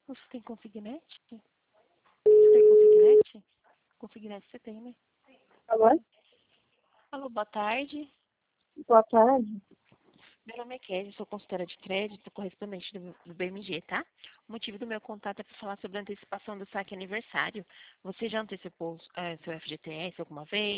Você tem Consignet? Você tem Consignet? Consignet você tem, né? Alô? Alô, boa tarde. Boa tarde. Meu nome é Kelly, sou consultora de crédito, correspondente do BMG, tá? O motivo do meu contato é para falar sobre a antecipação do saque aniversário. Você já antecipou seu FGTS alguma vez?